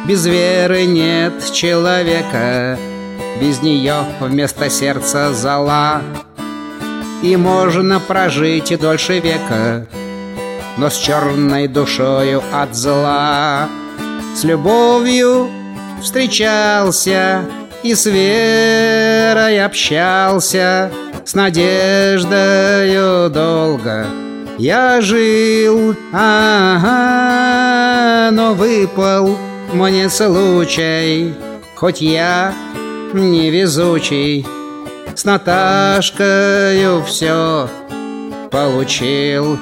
Без веры нет человека, без нее вместо сердца зола. И можно прожить и дольше века, но с черной душою от зла. С любовью встречался и с верой общался, с надеждою долго я жил, но выпал мне случай, хоть я невезучий, с Наташкою все получил.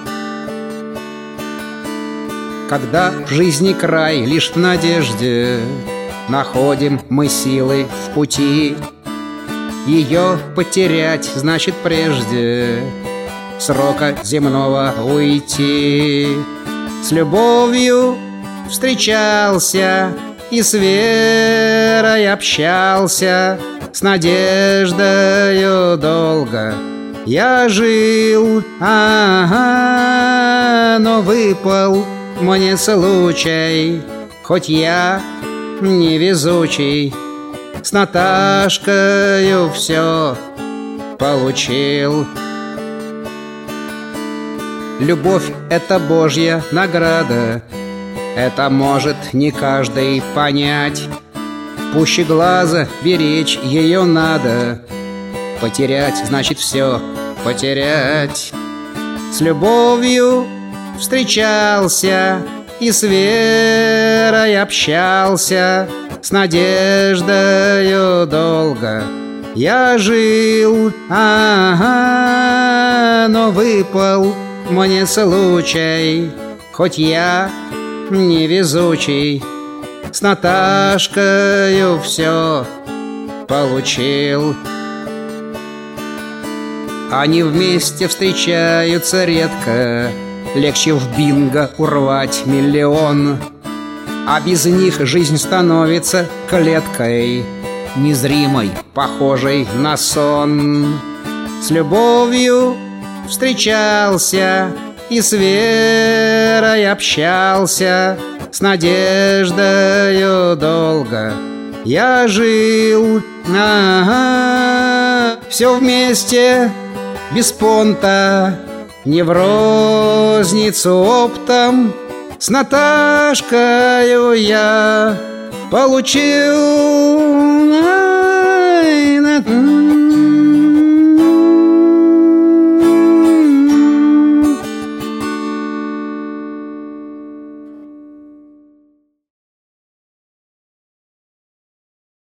Когда в жизни край, лишь в надежде находим мы силы в пути. Ее потерять значит прежде срока земного уйти. С любовью встречался и с верой общался, с надеждою долго я жил, но выпал мне случай, хоть я невезучий, с Наташкою все получил. Любовь — это Божья награда, это может не каждый понять. Пуще глаза беречь ее надо, потерять значит все потерять. С любовью встречался и с верой общался, с надеждою долго я жил, но выпал мне случай, хоть я невезучий, с Наташкою все получил. Они вместе встречаются редко, легче в бинго урвать миллион. А без них жизнь становится клеткой, незримой, похожей на сон. С любовью встречался и с верой общался, с надеждою долго я жил, все вместе, без понта, не в розницу оптом, с Наташкою я получил